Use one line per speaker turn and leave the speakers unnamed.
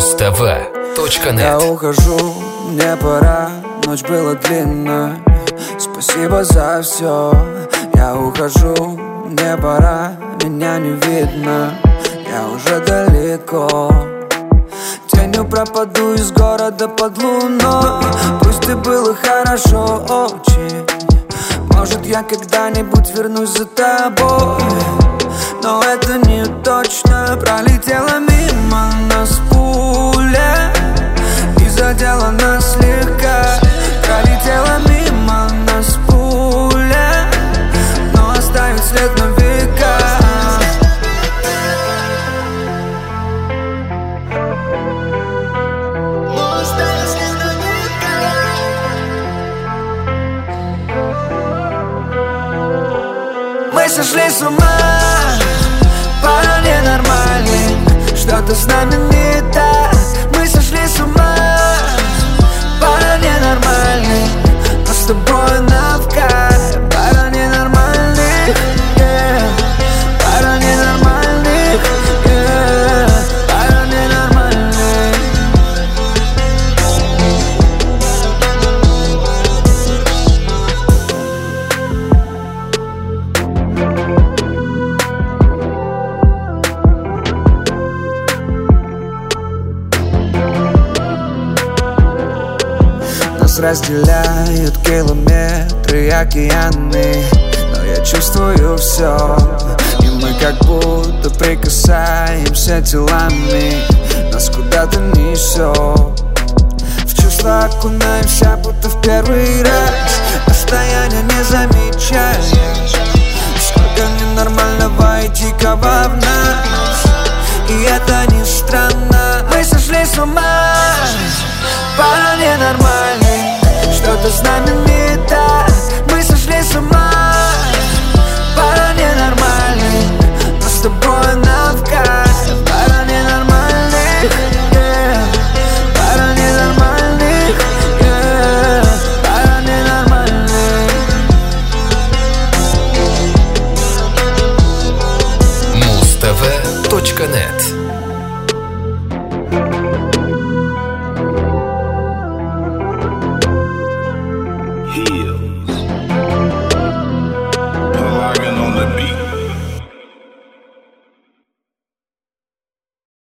Мустава.нет.
Я ухожу, мне пора, ночь была длинная. Спасибо за все. Я ухожу, мне пора, меня не видно, я уже далеко. Тенью пропаду из города под луной. Пусть и было хорошо очень, может я когда-нибудь вернусь за тобой. Но это не точно. Пролетела мимо нас пуля и задела нас слегка. Пролетела мимо нас пуля, но оставит след на века. Мы сошли с ума, пара ненормальных, что-то с нами не так. Мы сошли с ума, пара ненормальных, но с тобой навкай. Пара ненормальных, yeah. Пара ненормальных, yeah. Пара ненормальных. Нас разделяют километры и океаны, но я чувствую все, и мы как будто прикасаемся телами. Нас куда-то несет, в чувства окунаемся, будто в первый раз. Расстояние не замечаешь, сколько ненормального и дикого в нас. И это не странно. Мы сошли с ума, пара ненормальных, что-то с нами не